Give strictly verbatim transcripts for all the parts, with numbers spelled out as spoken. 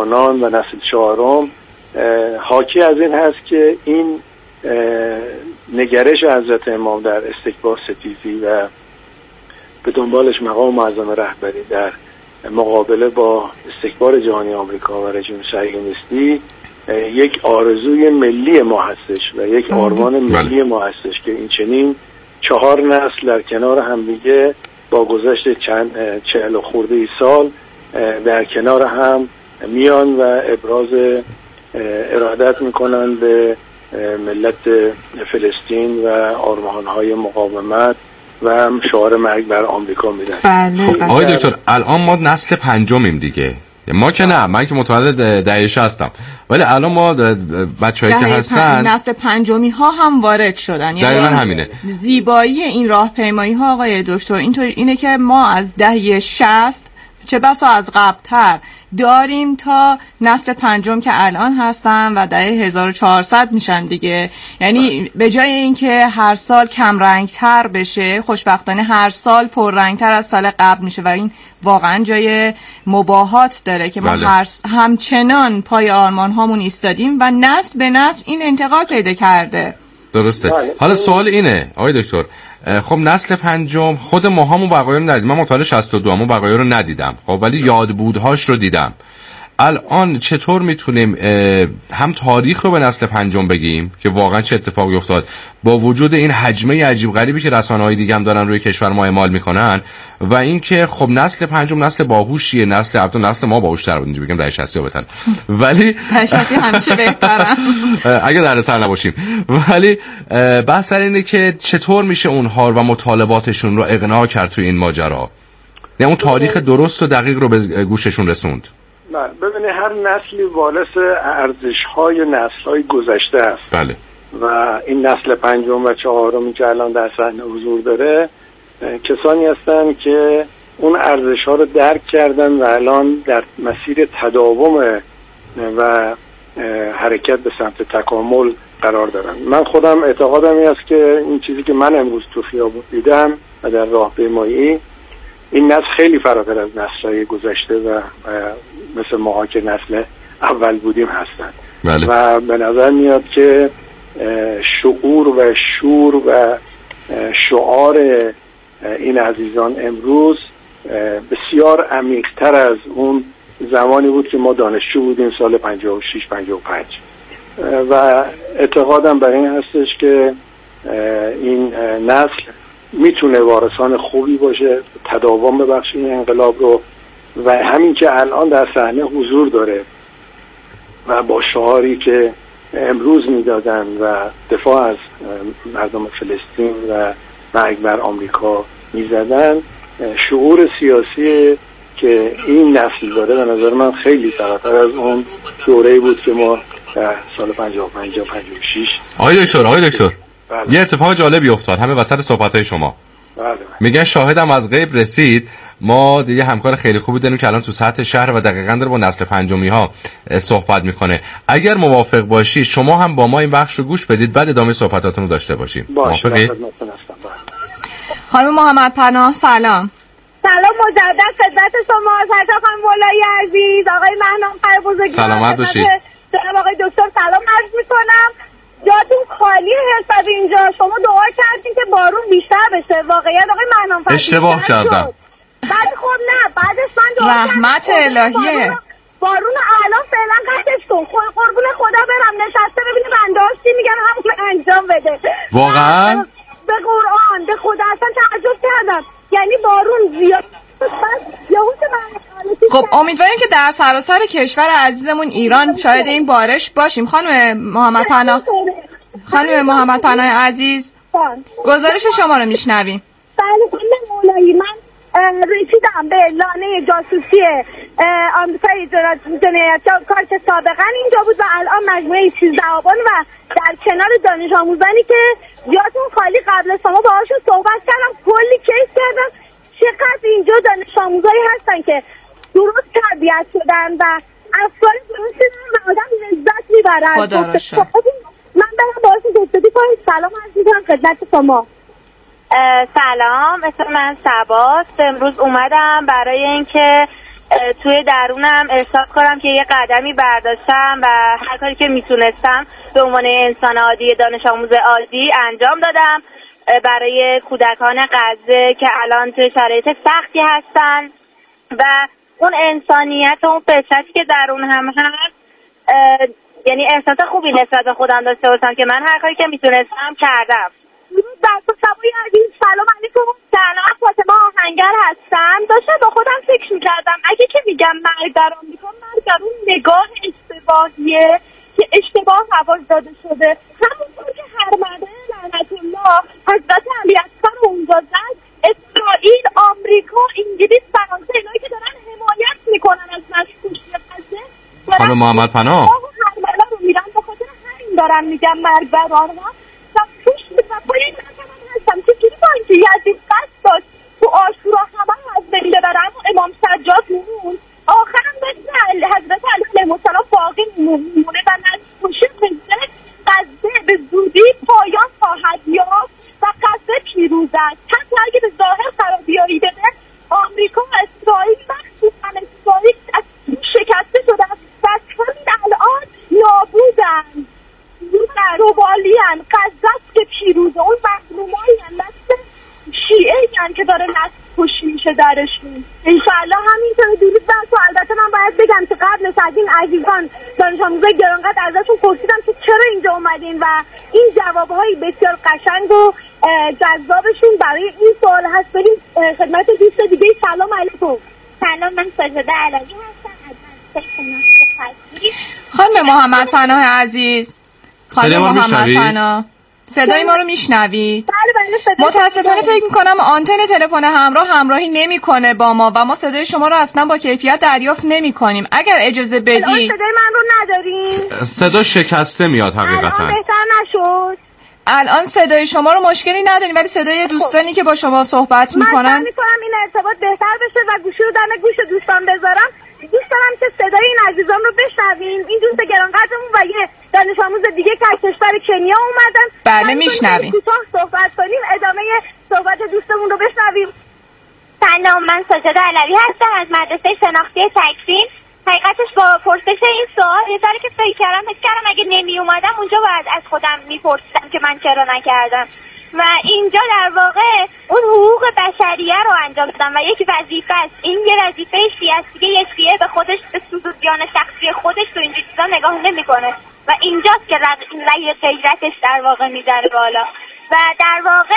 جوانان و نسل چهارم حاکی از این هست که این نگرش حضرت امام در استکبار ستیزی و به دنبالش مقام معظم رهبری در مقابله با استکبار جهانی آمریکا و رژیم صهیونیستی یک آرزوی ملی ما هستش و یک آرمان ملی ما هستش که این چنین چهار نسل در کنار همدیگه با گذشت چند چهل و خورده ای سال در کنار هم میان و ابراز ارادت میکنن به ملت فلسطین و آرمانهای مقاومت و شعار مرگ بر آمریکا میدن. خب آقای دکتر الان ما نسل پنجمیم دیگه، ما که نه، من که متولد دهه شصت هستم، ولی الان ما بچه‌ای که هستن نسل پنجمی ها هم وارد شدن. یعنی همینه زیبایی این راهپیمایی ها آقای دکتر اینطور اینه که ما از دهه شصت چه بسا از قبل‌تر داریم تا نسل پنجم که الان هستن و دهه هزار و چهارصد میشن دیگه. یعنی به جای اینکه هر سال کم رنگ‌تر بشه، خوشبختانه هر سال پر رنگ‌تر از سال قبل میشه و این واقعا جای مباهات داره که ما بله. هر همچنان پای آرمان هامون ایستادیم و نسل به نسل این انتقال پیدا کرده. درسته. حالا سوال اینه آقای دکتر، خب نسل پنجم خود ما همون بقایا رو ندیدیم، من متولد شصت و دو همون بقایا رو ندیدم، خب ولی یادبودهاش رو دیدم. الان چطور میتونیم هم تاریخ رو به نسل پنجم بگیم که واقعا چه اتفاقی افتاد با وجود این حجمه عجیب غریبی که رسانه‌های دیگه هم دارن روی کشور ما اعمال میکنن، و اینکه خب نسل پنجم نسل باهوشیه، نسل البته نسل ما باهوش‌تر بود، اینجوری بگم در شصت ها بهتره، ولی در شصت همیشه بهتره اگه در سر نباشیم. ولی بحث سر اینه که چطور میشه اونها و مطالباتشون رو اقناع کرد توی این ماجرا، نه اون تاریخ درست و دقیق رو به گوششون رسوند. ببینید هر نسلی وارث ارزش‌های نسل‌های گذشته است. بله. و این نسل پنجم و چهارمی که الان در صحنه حضور داره کسانی هستند که اون ارزش‌ها رو درک کردن و الان در مسیر تداوم و حرکت به سمت تکامل قرار دارن. من خودم اعتقادم این است که این چیزی که من امروز تو خیابون دیدم و در راهپیمایی، این نسل خیلی فراتر از نسل‌های گذشته و مثل ماها که نسل اول بودیم هستن. بله. و به نظر میاد که شعور و شور و شعار این عزیزان امروز بسیار عمیق‌تر از اون زمانی بود که ما دانشجو بودیم سال پنجاه و شش پنجاه و پنج، و اعتقادم بر این هستش که این نسل میتونه وارثان خوبی باشه، تداوم ببخشه این انقلاب رو، و همین که الان در صحنه حضور داره و با شعاری که امروز میدادن و دفاع از مردم فلسطین و مرگ بر آمریکا میزدن، شعور سیاسی که این نسل داره به نظر من خیلی فراتر از اون دوره‌ای بود که ما در سال پنجاه و پنج پنجاه و شش. آقای دکتر آقای دکتر بله. یه اتفاق جالبی افتاد همه وسط صحبت‌های شما. بله. میگن شاهدم از غیب رسید، ما دیگه همکار خیلی خوبی داریم که الان تو سطح شهر و دقیقاً داره با نسل پنجمی ها صحبت میکنه. اگر موافق باشی شما هم با ما این بخش رو گوش بدید، بعد ادامه صحبتاتون رو داشته باشیم. موافقی؟ خانم محمد پناه سلام. سلام مجدد خدمت شما سرکار خانم مولایی عزیز، آقای مهنام پر بزرگی، سلامت باشید. جناب آقای دکتر سلام عرض میکنم. جاتون خالیه حساب اینجا، شما دعا کردین که بارون بیشتر بشه، واقعیت آقای مهنام پر اشتباه کردم. بعد خب نه بعدش من دعا رحمت الهیه. بارون الان فعلا قطعش کن، قربون خدا برم نشسته ببینه بنده چی میگن همون انجام بده. واقعا به قرآن به خدا اصلا تعجب کردم، یعنی بارون زیاد. خب امیدواریم که در سراسر کشور عزیزمون ایران شاهد این بارش باشیم. خانم محمد پناه خانم محمد پناه عزیز گزارش شما رو میشنویم. بله خانم مولایی، من رسیدم به لانه جاسوسی آمریکای جنایتکار که سابقا اینجا بود و الان مجموعه سیزده آبان و در کنار دانش آموزانی که جاتون خالی قبل شما باهاشون صحبت کردم، کلی کیس کردم چقدر اینجا دانش آموزایی هستن که درست تربیت شدن و افکار درست دارن و آدم لذت میبرن. خدا را شکر. من برم باهاشون گفتگو کنم. سلام عرض می‌کنم خدمت شما. سلام، اسم من سباست. امروز اومدم برای اینکه توی درونم احساس کنم که یه قدمی برداشتم و هر کاری که میتونستم به عنوان انسان عادی، دانش آموز عادی انجام دادم برای کودکان غزه که الان توی شرایط سختی هستن و اون انسانیت و اون فطرتی که درون هم هست، یعنی احساس خوبی نسبت به خودم داشته باشم که من هر کاری که میتونستم کردم. در تو سبایی عزیز، سلام علیکم. سلام، فاطمه آهنگر هستم. داشتم با خودم فکر میکردم اگه که میگم مرگ در آمریکا، مرگ در اون نگاه اشتباهیه که اشتباه حواس داده شده. همونطور که هر مرده لعنت الله حضرت علی اکبر اونجا زد، اسرائیل، آمریکا، انگلیس، فرانسه، اینایی که دارن حمایت میکنن از مشکوکی غزه، خانم محمد پناه هرملا رو میرن. به خاطر همین دارم میگم مرگ بر آنها. و توش و پای این هم هستم که جوری با اینکه یزید قصد داشت تو آشورا همه از بین ببره، اما امام سجاد مون آخرم مثل حضرت علی علیه السلام باقی مونه و نزدیک غزه غزه به زودی پایان خواهد یافت و غزه پیروز است. حتی اگه به ظاهر خرابیایی بده، آمریکا و اسرائیل مخصوصا اسرائیل از شکسته شده است و از همین الان نابودن، روبالیان. غزه است که پیروزه. اون مظلومایی هم مثل شیعه هم که داره نسل کشی میشه درشون. انشاءالله همینطور. درود بر تو. البته من باید بگم که قبل از این عزیزان دانش آموزای گرانقدر ازشون پرسیدم که چرا اینجا اومدین و این جوابهای بسیار قشنگ و جذابشون برای این سوال هست. بریم خدمت دوست دیگه. سلام علیکم. سلام، من ساجده علوی هستم از خانم محمد پناه عزیز. خانم محمد پناه، صدای ما رو میشنوید؟ بله بله. متاسفانه فکر میکنم آنتن تلفن همراه همراهی نمیکنه با ما و ما صدای شما رو اصلا با کیفیت دریافت نمیکنیم. اگر اجازه بدید. الان صدای من رو نداریم؟ صدا شکسته میاد حقیقتا. الان بهتر نشد؟ الان صدای شما رو مشکلی نداریم، ولی صدای دوستانی که با شما صحبت میکنن من میکنم این ارتباط بهتر بشه و گوشی رو دم گوش دوستان بذارم. دوست دارم که صدای این عزیزان رو بشنویم. این دوست گرانقدرمون و یه دانش آموز دیگه که از کشور کنیا اومدن. بله میشنویم. کوتاه صحبت کنیم، ادامه صحبت دوستمون رو بشنویم. سلام، من ساجده علوی هستم از مدرسه شناختی تکفین. حقیقتش با پرسش این سوال یه ذره که فکر کردم فکر کردم اگه نمی اومدم اونجا باید از خودم میپرسیدم که من چرا نکردم و اینجا در واقع اون حقوق بشریه رو انجام دادم و یک وظیفه است. این یه وظیفه شیعه است دیگه. یه شیعه به خودش به سودجان شخصی خودش تو اینجور چیزا نگاه نمیکنه و اینجاست که رأی غیرتش در واقع میذاره بالا و در واقع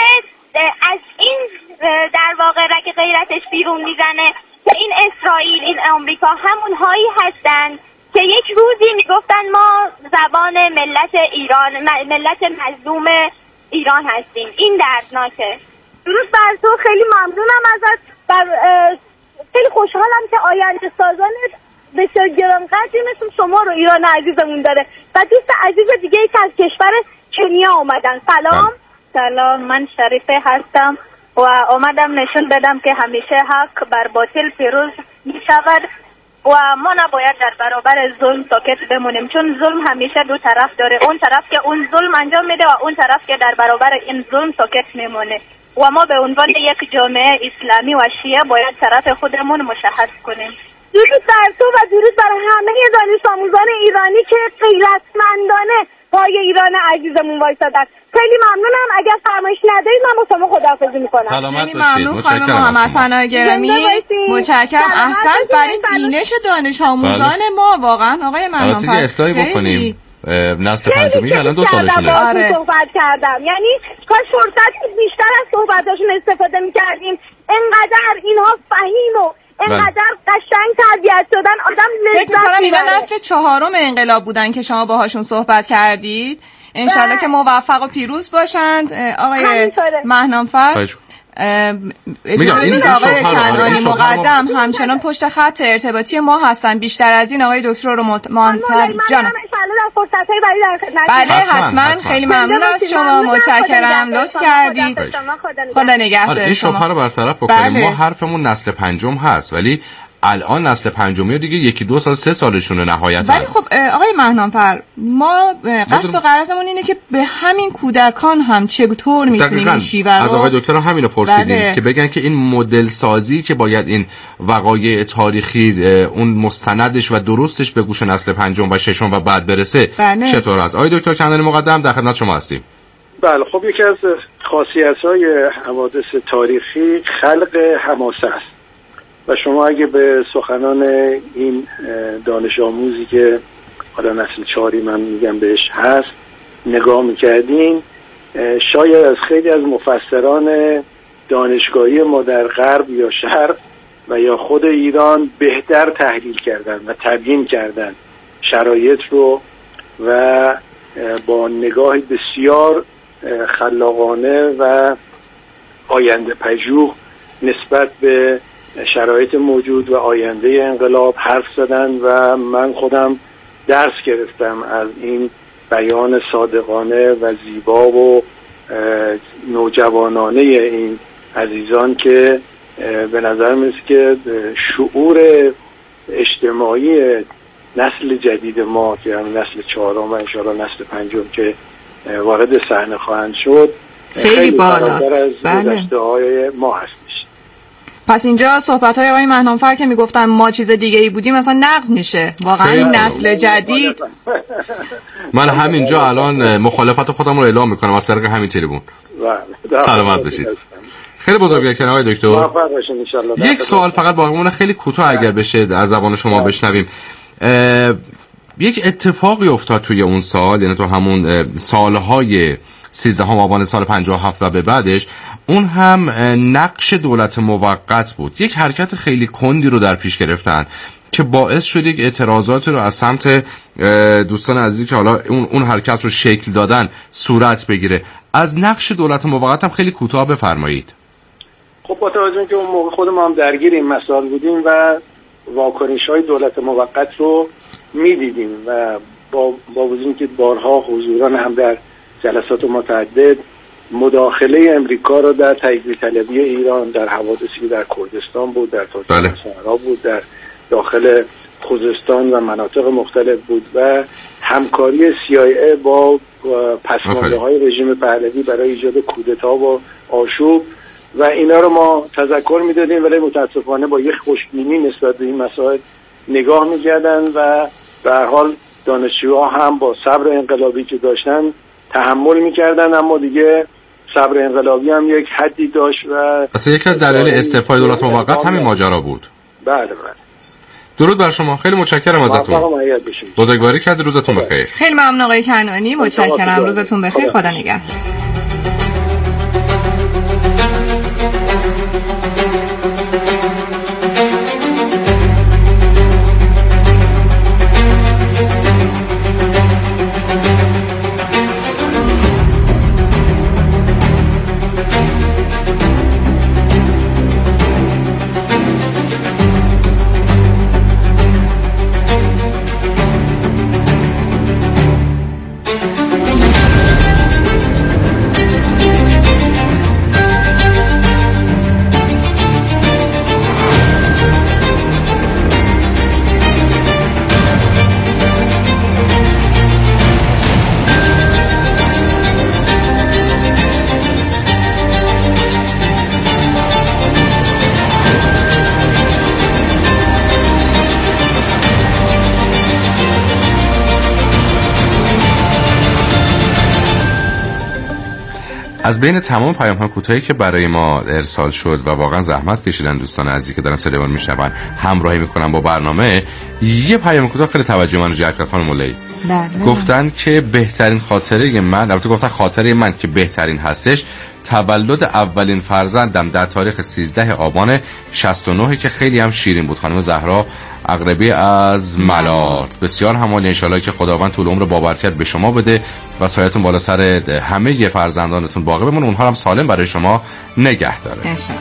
از این در واقع رگ غیرتش بیرون میزنه که این اسرائیل، این آمریکا همون هایی هستن که یک روزی میگفتن ما زبان ملت ایران، ملت مظلوم ایران هستیم. این دردناکه. درود بر تو. خیلی ممنونم ازت. بر خیلی خوشحالم که آینده سازان بسیار گرانقدری مثل شما رو ایران عزیزمون داره و دوست عزیز دیگه ای که از کشور کنیا اومدن. سلام. سلام، من شریفه هستم و اومدم نشون بدم که همیشه حق بر باطل پیروز می شود و ما نباید در برابر ظلم ساکت بمونیم، چون ظلم همیشه دو طرف داره. اون طرف که اون ظلم انجام میده و اون طرف که در برابر این ظلم ساکت میمونه و ما به عنوان یک جامعه اسلامی و شیعه باید طرف خودمون مشخص کنیم. درود بر تو و درود بر همه دانش آموزان ایرانی که غیرتمندانه پای ایران عزیزمون وایسادن. خیلی ممنونم. اگر فرمایش ندارید من با شما خداحافظی میکنم. سلامت باشید. ممنون خانم محمد پناه گرامی. متشکرم. احسنت بر این بینش دانش آموزان ما. واقعا آقای مهنام البته که اصلاحی بکنیم. نسل پنجمی الان دو سالشونه. آره. صحبت کردم. یعنی کاش فرصت بیشتر از صحبتاشون استفاده میکردیم. انقدر اینها فهیم و اینقدر قشنگ تربیت شدن آدم لذت فکر می‌کنم اینا نسل چهارم انقلاب بودن که شما باهاشون صحبت کردید. انشالله که موفق و پیروز باشند. آقای مهنام فر اجازه بدید آقای کنعانی مقدم همچنان پشت خط ارتباطی ما هستن. بیشتر از این آقای دکتر رو منتظر جانم. بله حتما. خیلی ممنون از شما. متشکرم. لطف کردید. خدا نگهدار. این شبهه رو برطرف بکنیم. ما حرفمون نسل پنجم هست ولی الان نسل پنجمی دیگه یکی دو سال سه سالشونه نهایتا. ولی خب آقای مهنامفر، ما قصد و غرضمون اینه که به همین کودکان هم چطور میتونیم این شیوه رو از آقای دکتر هم همین رو پرسیدیم بله. که بگن که این مدل سازی که باید این وقایع تاریخی اون مستندش و درستش به گوش نسل پنجم و ششم و بعد برسه بله. چطور است؟ آقای دکتر کنانی مقدم در خدمت شما هستیم. بله خب یکی از خاصیت‌های حوادث تاریخی خلق حماسه است و شما اگه به سخنان این دانش آموزی که حالا نسل چهاری من میگم بهش هست نگاه میکردین، شاید از خیلی از مفسران دانشگاهی ما در غرب یا شرق و یا خود ایران بهتر تحلیل کردن و تبیین کردن شرایط رو و با نگاه بسیار خلاقانه و آینده پژوه نسبت به شرایط موجود و آینده انقلاب حرف زدن و من خودم درس گرفتم از این بیان صادقانه و زیبا و نوجوانانه این عزیزان که به نظر میاد که شعور اجتماعی نسل جدید ما که هم نسل چهارم و انشاءالله نسل پنجم که وارد صحنه خواهند شد خیلی بالاست. بله. های ما هستش. پس اینجا صحبت های آقای مهنامفر که میگفتن ما چیز دیگه ای بودیم مثلا نقض میشه واقعا این نسل جدید. من همینجا الان مخالفت خودم رو اعلام میکنم از طریق همین تریبون. سلامت باشید. خیلی بزرگوار آقای دکتر. یک سوال فقط باقیمونه خیلی کوتاه اگر بشه از زبان شما بشنویم. یک اتفاقی افتاد توی اون سال، یعنی تو همون سالهای سیزدهم آبان سال پنجاه و هفت و به بعدش، اون هم نقش دولت موقت بود. یک حرکت خیلی کندی رو در پیش گرفتن که باعث شد یک اعتراضات رو از سمت دوستان عزیزی که حالا اون اون حرکت رو شکل دادن صورت بگیره. از نقش دولت موقت هم خیلی کوتاه بفرمایید. خب با توجه که اون موقع خود ما هم درگیر این مسائل بودیم و واکنش‌های دولت موقت رو می‌دیدیم و با با وجود که بارها حضوران هم در جلسات متعدد مداخله امریکا رو در تجزیه طلبی ایران در حوادثی در کردستان بود، در ترکمنستان بله. بود، در داخل خوزستان و مناطق مختلف بود و همکاری سی آی ای با پسمانده‌های رژیم پهلوی برای ایجاد کودتا و آشوب و اینا رو ما تذکر میدادیم، ولی متاسفانه با یک خوشبینی نسبت به این مسائل نگاه میکردن و به هر حال دانشجوها هم با صبر انقلابی که داشتن تحمل میکردن، اما دیگه صبر انقلابی هم یک حدی داشت و اصلا یکی از دلایل استعفای دولت موقت همین ماجرا بود. بله بله. درود بر شما، خیلی متشکرم ازتون. بزرگواری کرد، روزتون بخیر. خیلی ممنون آقای کنانی، متشکرم، روزتون بخیر، خدا نگهدار. از بین تمام پیام‌های کوتاهی که برای ما ارسال شد و واقعا زحمت کشیدن دوستان عزیزی که دارن صدامون میشنون همراهی میکنن با برنامه، یه پیام کوتاه خیلی توجه منو جلب کرد. خانم مولایی گفتن که بهترین خاطره من، البته گفتن خاطره من که بهترین هستش، تولد اولین فرزندم در تاریخ سیزده آبان شصت و نه که خیلی هم شیرین بود. خانم زهرا اقربی از ملات. بسیار همالی، انشالله که خداوند طول عمر بابرکت به شما بده و سایتون بالا سر همه فرزندانتون باقی بمونه، اونها هم سالم برای شما نگه داره. انشالله.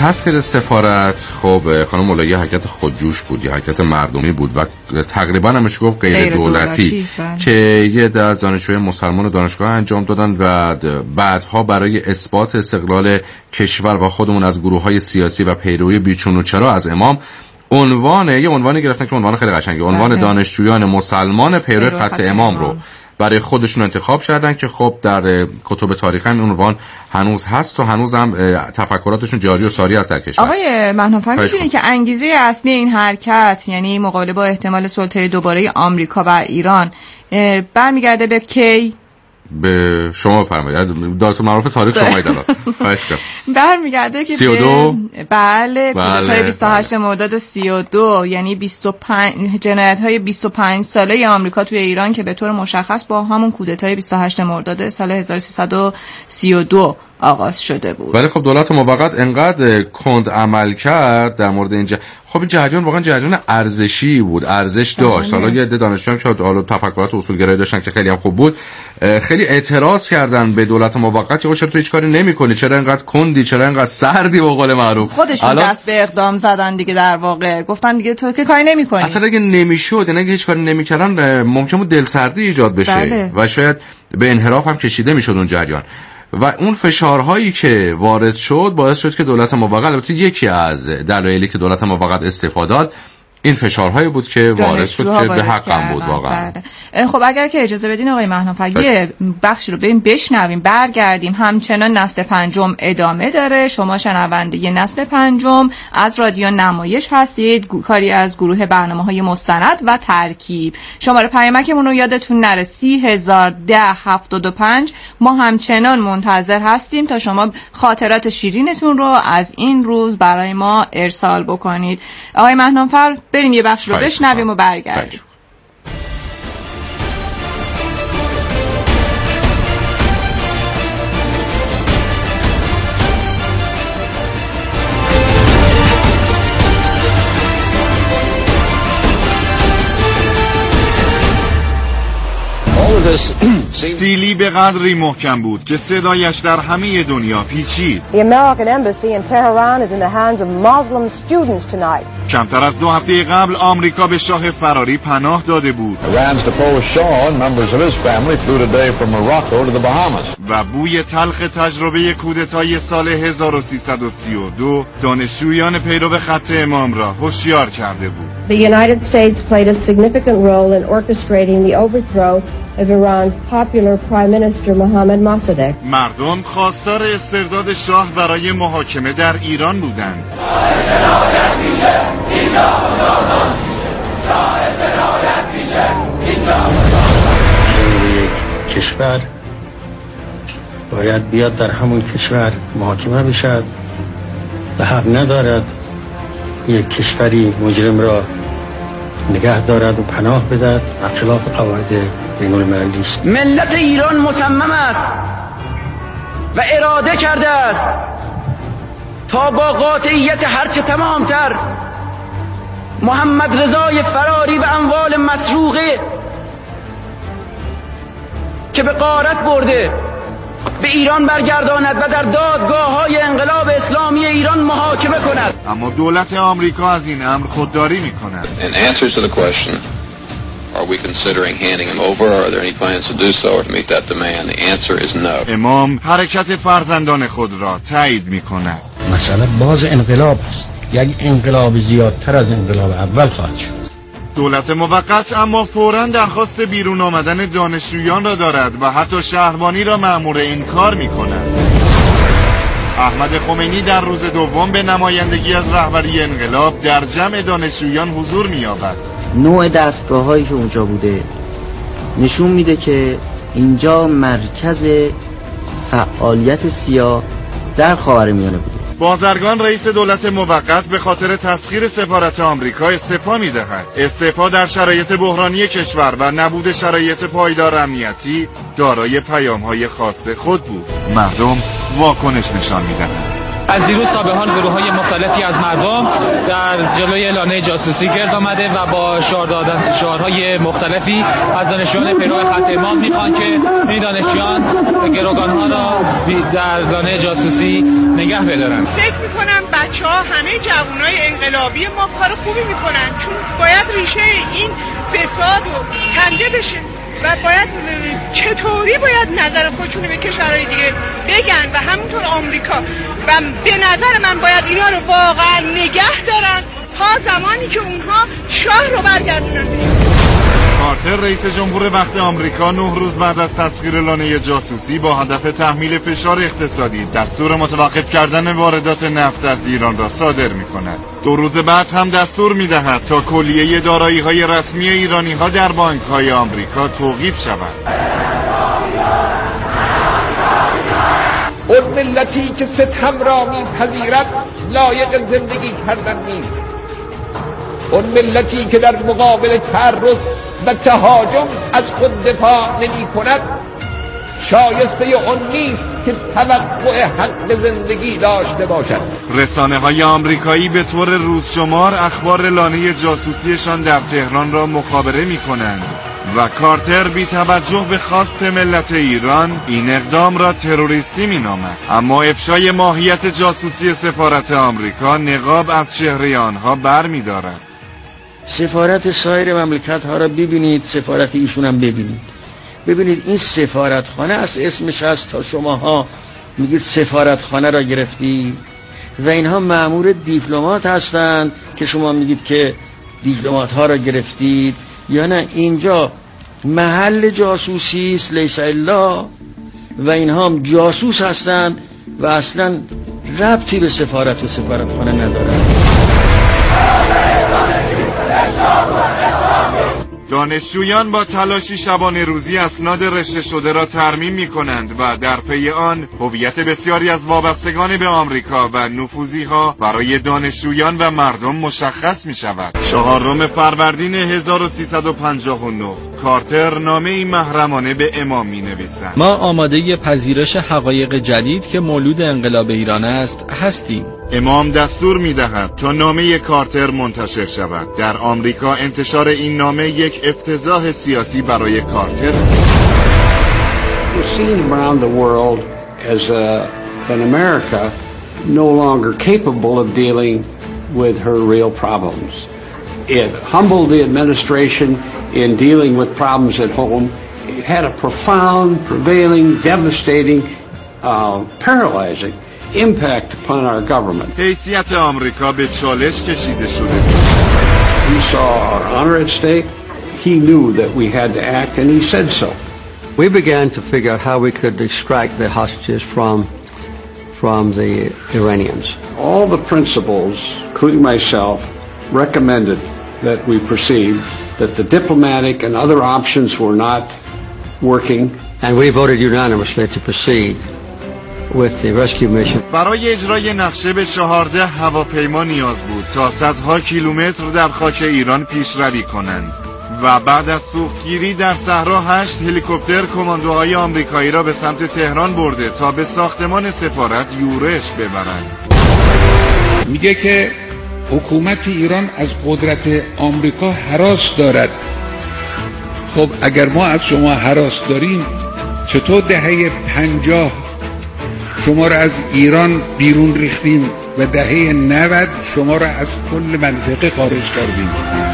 تسخیر سفارت خب خانم مولایی حرکت خودجوش بود، یا حرکت مردمی بود و تقریبا همش گفت غیر دولتی که یه عده از دانشجوی مسلمان دانشگاه انجام دادن و بعدها برای اثبات استقلال کشور و خودمون از گروه‌های سیاسی و پیروی بیچون و چرا از امام عنوان یه عنوانی گرفتن که عنوان خیلی قشنگه، عنوان دانشجویان مسلمان پیرو خط امام رو برای خودشون انتخاب کردن که خب در کتب تاریخ هم عنوان هنوز هست و هنوز هم تفکراتشون جاری و ساری است در کشور. آقای مهنام‌فر می‌دونید که انگیزه اصلی این حرکت یعنی مقابله با احتمال سلطه دوباره آمریکا و ایران برمیگرده به کی؟ به شما بفرمایید، دارتون معروف تاریخ شما دارید. خواهش می‌کنم. برمیگرده که سی و دو به بله کودتای بیست و هشت مرداد سی و دو، یعنی بیست و پنج جنایت‌های بیست و پنج ساله آمریکا توی ایران که به طور مشخص با همون کودتای بیست و هشت مرداد سال هزار و سیصد و سی و دو آغاز شده بود. ولی خب دولت موقت انقدر کند عمل کرد در مورد اینجا. خب این جریان واقعا جریان ارزشی بود، ارزش داشت. حالا یه عده دانشجویان که حالا تفکرات اصولگرایی داشتن که خیلی هم خوب بود، خیلی اعتراض کردن به دولت موقت که چرا تو هیچ کاری نمی‌کنی، چرا اینقدر کندی، چرا اینقدر سردی به قول معروف. خودشون الان... دست به اقدام زدن دیگه، در واقع گفتن دیگه تو که کاری نمی‌کنی. اصلا اگه نمیشد، یعنی اگه هیچ کاری نمی‌کردن ممکن بود دلسردی ایجاد بشه. بله. و شاید به انحراف هم کشیده میشد اون جریان. و اون فشارهایی که وارد شد باعث شد که دولت موقت، البته یکی از دلایلی که دولت موقت استفاده داد این فشارهایی بود که وارد شد که به حقم بود واقعا. خب اگر که اجازه بدین آقای مهنام‌فر یه بخشی رو بریم بشنویم، برگردیم. همچنان نسل پنجم ادامه داره. شما شنونده ی نسل پنجم از رادیو نمایش هستید، کاری از گروه برنامه‌های مستند و ترکیب. شماره پیامکمون رو یادتون نره سی هزار ده هفتاد و پنج. ما همچنان منتظر هستیم تا شما خاطرات شیرینتون رو از این روز برای ما ارسال بکنید. آقای مهنام‌فر بریم یه بخش رو بشنویم و برگردیم. سیلی به قدری محکم بود که صدایش در همه دنیا پیچید. The American embassy in Tehran is in the hands of Muslim students tonight. کمتر از دو هفته قبل آمریکا به شاه فراری پناه داده بود. Iran's deposed Shah and members of his family flew today from Morocco to the Bahamas. و booy تلخ تجربه کودتای سال هزار و سیصد و سی و دو دانشجویان پیرو خط امام را هوشیار کرده بود. The United States played a significant role in orchestrating the overthrow of Iran's popular Prime Minister Mohammad Mossadegh. مردم خواستار استرداد شاه برای محاکمه در ایران بودند. کشور باید بیاد در همون کشور محاکمه بشد و حق ندارد یک کشوری مجرم را نگه دارد و پناه بدهد و خلاف قواعد بین المللی است. ملت ایران مصمم است و اراده کرده است تا با قاطعیت هرچه تمامتر محمد رضای فراری و اموال مسروقه که به غارت برده به ایران برگرداند و در دادگاه‌های انقلاب اسلامی ایران محاکمه کند. اما دولت آمریکا از این امر خودداری می‌کند. In answer to the question, are we considering handing him over or are there any plans to do so or to meet that demand? The answer is no. امام حرکت فرزندان خود را تایید می‌کند. مسئله باز انقلاب است. یک انقلاب زیادتر از انقلاب اول خواهد شد. دولت موقت اما فوراً درخواست بیرون آمدن دانشجویان را دارد و حتی شهربانی را مأمور این کار می‌کند. احمد خمینی در روز دوم به نمایندگی از رهبری انقلاب در جمع دانشجویان حضور می‌یابد. نوع دستگاه‌هایی که اونجا بوده نشون میده که اینجا مرکز فعالیت سیاه در خاورمیانه بوده. بازرگان رئیس دولت موقت به خاطر تسخیر سفارت آمریکا استعفا می‌دهد. استعفا در شرایط بحرانی کشور و نبود شرایط پایدار امنیتی دارای پیام‌های خاص خود بود. مردم واکنش نشان می‌دهند. از دیروز تا به حال گروه‌های مختلفی از مردم در جلوی لانه جاسوسی گرد آمده و با شعار دادن شعارهای مختلفی از دانشجویان پیرو خط امام میخوان که این دانشجویان گروگان‌ها را در لانه جاسوسی نگه بدارن. فکر میکنم بچه ها همه جوانای انقلابی ما کار خوبی میکنن، چون باید ریشه این فساد و کنده بشه و باید چطوری باید نظر خودشون به کشورهای دیگه بگن و همونطور آمریکا و به نظر من باید اینا رو واقعا نگه دارن تا زمانی که اونها شاه رو برگردونن. کارتر رئیس جمهور وقت آمریکا نه روز بعد از تسخیر لانه جاسوسی با هدف تحمیل فشار اقتصادی دستور متوقف کردن واردات نفت از ایران را صادر می‌کند. دو روز بعد هم دستور می‌دهد تا کلیه دارایی‌های رسمی ایرانی‌ها در بانک‌های آمریکا توقیف شود. اون ملتی که ستم را می‌پذیرد لایق زندگی کردن نیست. اون ملتی که در مقابل تعرض و تهاجم از خود دفاع نمی کند شایسته اون نیست که توقع حق زندگی داشته باشد. رسانه های آمریکایی به طور روزشمار اخبار لانه جاسوسیشان در تهران را مخابره می کنند و کارتر بی توجه به خواست ملت ایران این اقدام را تروریستی می نامد. اما افشای ماهیت جاسوسی سفارت آمریکا نقاب از چهره آنها بر می دارد. سفارت سایر مملکت ها را ببینید، سفارت ایشون هم ببینید. ببینید این سفارتخانه از اسمش هست تا شماها میگید سفارتخانه را گرفتی و اینها مأمور دیپلمات هستند که شما میگید که دیپلمات ها را گرفتید، یا نه اینجا محل جاسوسی است لیس الا و اینها هم جاسوس هستند و اصلا ربطی به سفارت و سفارتخانه ندارند. دانشجویان با تلاشی شبانه روزی اسناد رشته شده را ترمیم می کنند و در پی آن هویت بسیاری از وابستگان به آمریکا و نفوذی ها برای دانشجویان و مردم مشخص می شود. چهارم فروردین هزار و سیصد و پنجاه و نه کارتر نامه‌ای محرمانه به امام می نویسد: ما آماده پذیرش حقایق جدید که مولود انقلاب ایران است هستیم. امام دستور می دهد تا نامه کارتر منتشر شود. در آمریکا انتشار این نامه یک افتضاح سیاسی برای کارتر. We're seen around the world as a, an America no longer capable of dealing with her real problems. It humbled the administration in dealing with problems at home. It had a profound, prevailing, devastating, uh, paralyzing impact upon our government. حیثیت آمریکا به چالش کشیده شده. He saw our honor at stake. He knew that we had to act, and he said so. We began to figure out how we could extract the hostages from from the Iranians. All the principals, including myself, recommended that we proceed, that the diplomatic and other options were not working. And we voted unanimously to proceed with the rescue mission. برای اجرای نقشه به چهارده هواپیما نیاز بود تا صدها کیلومتر در خاک ایران پیشروی کنند و بعد از سوختگیری در صحرا هشت هلیکوپتر کماندوهای آمریکایی را به سمت تهران برده تا به ساختمان سفارت یورش ببرند. میگه که حکومت ایران از قدرت آمریکا هراس دارد. خب اگر ما از شما هراس داریم، چطور دهه پنجاه شما را از ایران بیرون ریختیم و دهه نود شما را از کل منطقه خارج کردیم؟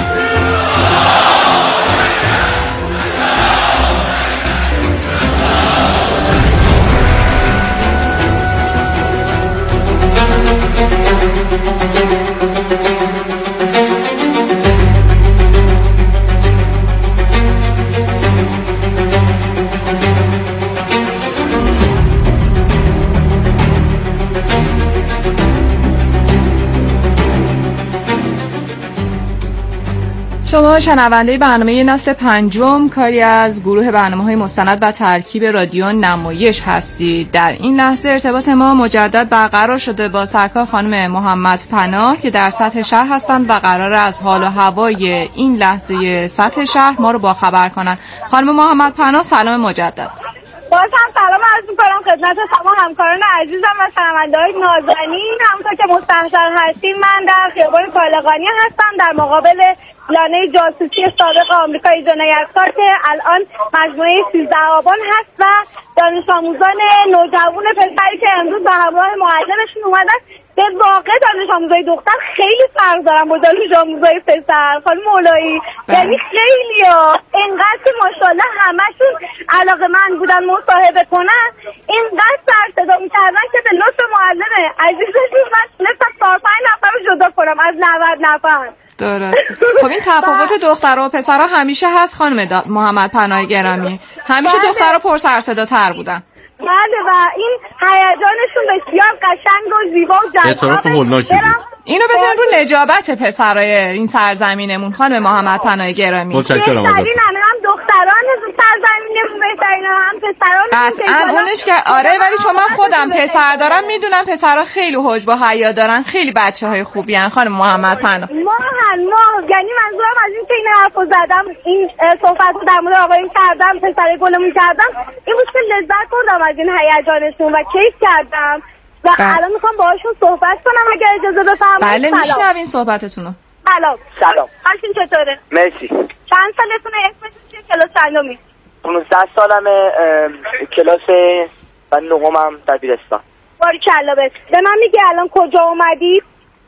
شما شنونده برنامه نسل پنجم، کاری از گروه برنامه‌های مستند و ترکیب رادیو نمایش هستید. در این لحظه ارتباط ما مجدد برقرار شده با سرکار خانم محمد پناه که در سطح شهر هستند و قرار از حال و هوای این لحظه سطح شهر ما رو با خبر کنند. خانم محمد پناه، سلام مجدد. بازم سلام عرض می‌کنم خدمت تمام همکاران عزیزم و شنونده‌های نازنین. همونطور که مستحضر هستیم من در خیابان طالقانی هستم در مقابل لانه جاسوسی سابق آمریکایی جنایتکار که الان مجموعه سیزده آبان هست و دانش آموزان نوجوان پسری که امروز به همراه معلمشون اومدن. به واقع دانش آموزای دختر خیلی فرق دارن با دانش آموزای پسر. خانم مولایی یعنی خیلی ها اینقدر که ماشاءالله همشون علاقه من بودن مصاحبه کنن، اینقدر سر صدا میکردن که به لطف معلم عزیزشون من تونستم چهار پنج نفر رو جدا کنم از نود نفر. درست. خب این تفاوت دخترها و پسرها همیشه هست خانم محمد پناه گرامی. همیشه دخترها پر سر صدا تر بودن. بله و این هیجانشون بسیار قشنگ و زیبا و جذاب. اعتراف هولناکی بود. اینو بزنیم رو نجابت پسرای این سرزمینمون خانم محمد پناه گرامی. متشکرم ازت. هم دختران سرزمینمون بهترین هم پسران. قطعاً اونش که آره، ولی چون من خودم پسر دارم میدونم پسرها خیلی حج با حیا دارن، خیلی بچهای خوبی ان خانم محمد پناه. ما هم ما یعنی منظورم از این که این حرفو زدم، این صحبت رو در مورد آقایون کردم، پسر گلمون کردم، این بود که لذت بردم از این هیجانشون و کیف کردم و الان میخوام باهاشون صحبت کنم اگر اجازه بفرمایید. بله میشنویم صحبتتون رو. سلام. سلام. حالتون چطوره؟ مرسی. چند سالتونه؟ اسمتون چیه؟ کلاس چندمی؟ پانزده سالمه، کلاس و نهمم دبیرستان. باریکلا بهت. به من میگی الان کجا اومدی؟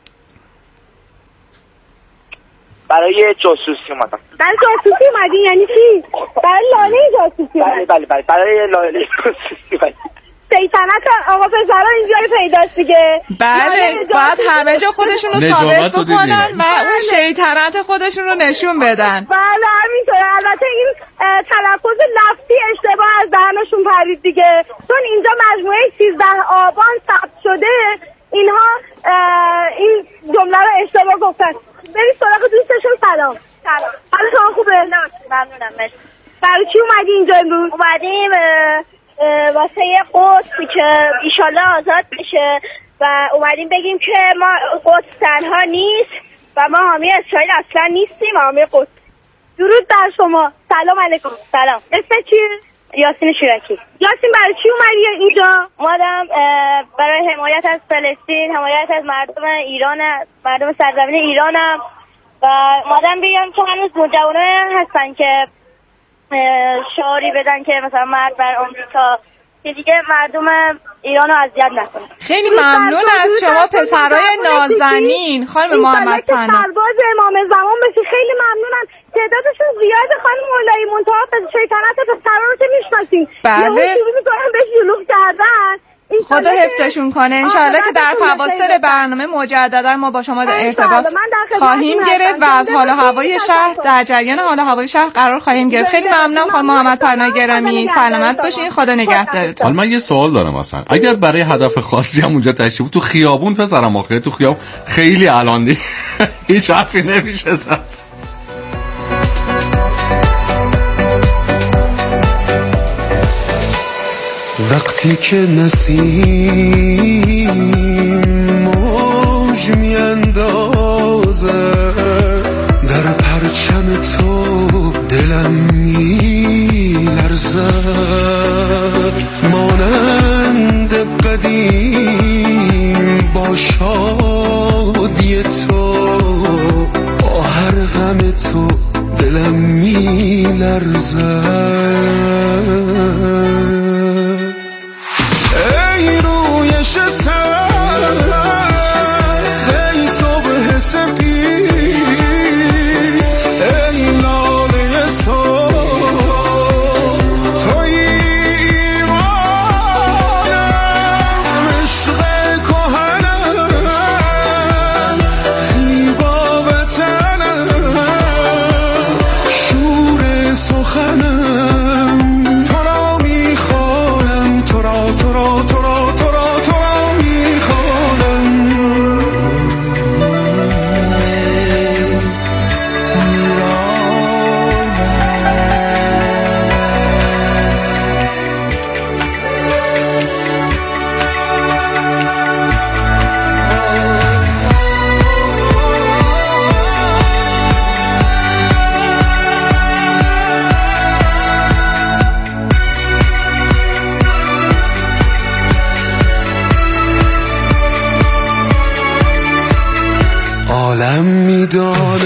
برای جاسوسی اومدم. برای جاسوسی اومدی یعنی چی؟ برای لانه جاسوسی اومدی؟ بله بله بله برای لانه جاسوسی اومدی. شیطنت آقا پسرها اینجای پیداست دیگه. بله باید همه جا خودشون رو ثابت بکنن و اون شیطنت خودشون رو نشون بدن. بله همینطوره. البته این تلفظ لفظی اشتباه از دهنشون پرید دیگه، چون اینجا مجموعه سیزده آبان ثبت شده اینها این جمله رو اشتباه گفتن. برید سراغ دوستشون. سلام. سلام. حالا شما خوبه؟ ممنونم. مرسی. برای چی اومدی اینجا امروز؟ اومدیم واسه یه قدسی که ایشالله آزاد بشه و اومدیم بگیم که ما قدس تنها نیست و ما حامی اسرائیل اصلا نیستیم، حامی قدس. درود بر شما. سلام علیکم. سلام. اسم چیه؟ یاسین شورکی. یاسین برای چی اومدی اینجا؟ اومدم برای حمایت از فلسطین، حمایت از مردم ایران، مردم سرزمین ایرانم و اومدم بگم که هنوز نوجوانان هستن که شعاری بدن که مثلا مرد بر آمریکا، که دیگه مردم ایران رو اذیت نکنه. خیلی ممنون از شما پسرای نازنین خانم محمد پناه. سرباز امام زمان بشی. خیلی ممنونم. تعدادشون زیاده خانم مولایی، منتها شیطنت پسرا رو که میشناسین. بله. یه شروع میکنن بهش جلوغ کردن. خدا حفظشون کنه. انشالله که در فواصل برنامه مجددا ما با شما در ارتباط خواهیم گرفت و از حال و هوای شهر در جریان حال و هوای شهر قرار خواهیم گرفت. خیلی ممنونم خانم محمد پناه گرامی. سلامت باشین. خدا نگهدارتون. حالا من یه سوال دارم اصلا اگر برای هدف خاصی هم اونجا تشریف بود تو خیابون پسرم آخه تو خیابون خیلی الان دی هیچ حرفی نمیشه زد. وقتی که نسیم موج میاندازه در پرچم تو دلم میلرزه، مانند قدیم با شادی تو، با هر غم تو دلم میلرزه. خانه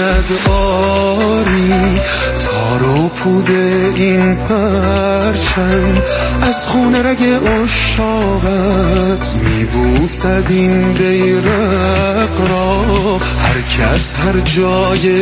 میزند آری تار و پود این پرچم از خون رگ عشاقت میبوسد این بیرق را هر کس هر جای